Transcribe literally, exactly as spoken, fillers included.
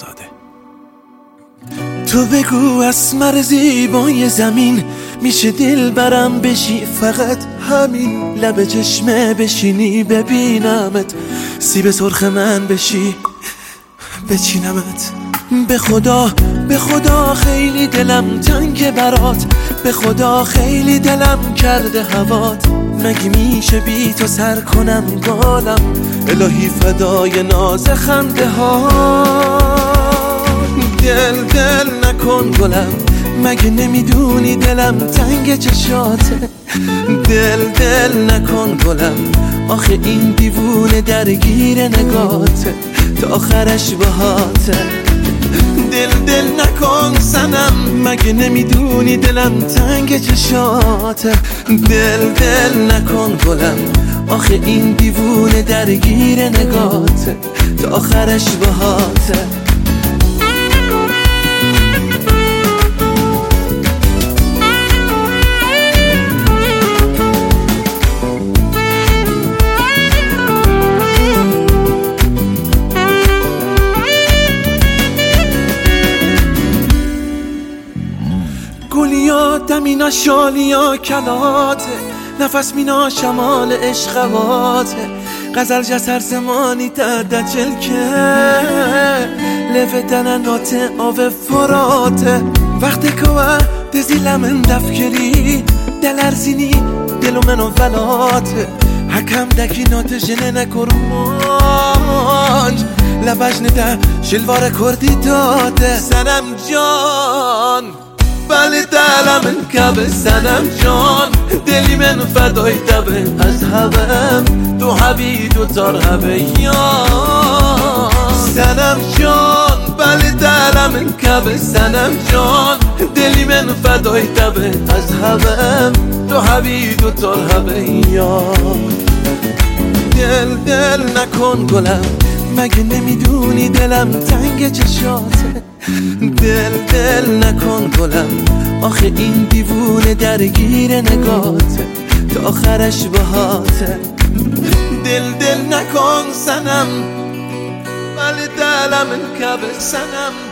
آزاده. تو بگو اسمر زیبای زمین میشه دل برم بشی، فقط همین لب چشمه بشینی ببینمت، سیب سرخ من بشی بچینمت. به خدا به خدا خیلی دلم تنگ برات، به خدا خیلی دلم کرده هوات، مگه میشه بی تو سر کنم گالم، الهی فدای ناز خنده ها. دل دل نکن گلم، مگه نمیدونی دلم تنگ چشاته. دل دل نکن گلم، آخه این دیوونه درگیر نگاته، تا آخرش بهاته. دل دل نکن سنم، مگه نمیدونی دلم تنگ چشاته. دل دل نکن گلم، آخه این دیوونه درگیر نگاته، تا آخرش بهاته. گلیا دمینا شالیا کلاته، نفس مینا شمال عشقواته، غزل جسر زمانی درد جلکه، لفه دننات آو فراته. وقتی که دزیلم اندفکری دل ارزینی دلو منو ولاته، حکم دکی نات جنه نکرمانج، لبش نده شلوار کردی داده. سنم جان بله دلم انکبه، سنم جان دلی من فدای تبه، از هوام دو حبی دو تار هبه یا. سنم جان بله دلم انکبه، سنم جان دلی من فدای تبه، از هوام دو حبی دو تار هبه یا. دل دل نکن گلم، مگه نمیدونی دلم تنگ چشاته. دل دل نکن گلم، آخه این دیوونه درگیر نگاته، تا آخرش بهاته. دل دل نکن سنم، ولی دلم انکبه سنم.